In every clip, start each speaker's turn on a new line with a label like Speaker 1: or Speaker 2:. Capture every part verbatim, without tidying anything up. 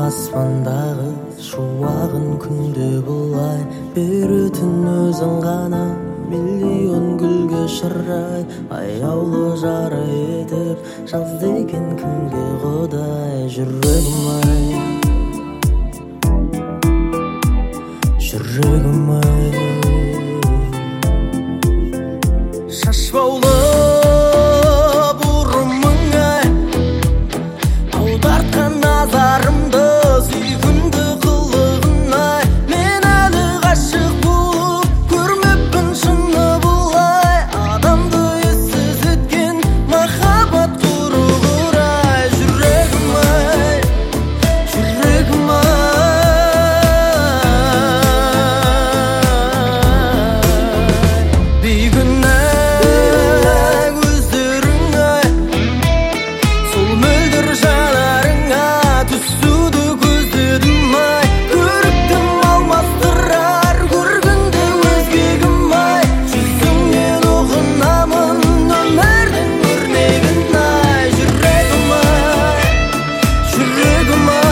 Speaker 1: аспандағы шуағын күнде бұлай беретін өзің ғана, миллион гүлге шырай. Аяулы жары етіп жазды екен кімге құдай. Жүрегім ай, жүрегім ай, шашбаулы бұрымың ай, аудартқан назарымды сүйкімді қылығын ай. Мен әлі ғашық болып көрмеппін шыны бұлай, адамды ессіз еткен махаббат құрғырай. Жүрегім ай, жүрегім ай, бейкүнә көздерің ай, сол мөлдір жанарыңа түсуді көздедім ай. Көріктім алмастырар көргіңді өзгегім ай, жүзіңнен ұғынамын өмірдің өрнегін ай. Жүрегім ай, жүрегім ай,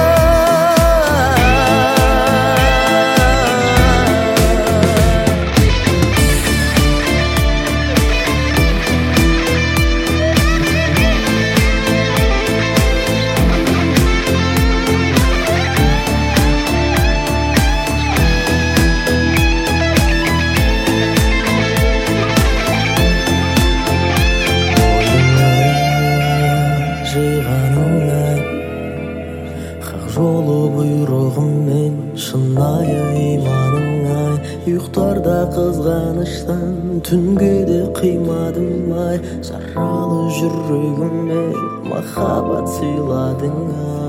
Speaker 1: жиғаның ай, хақ жолы бұйрығыммен шынайы иманың ай. Ұйықтарда қызғаныштан түнге де қимадым ай, жаралы жүрегіме махаббат сыйладың ай.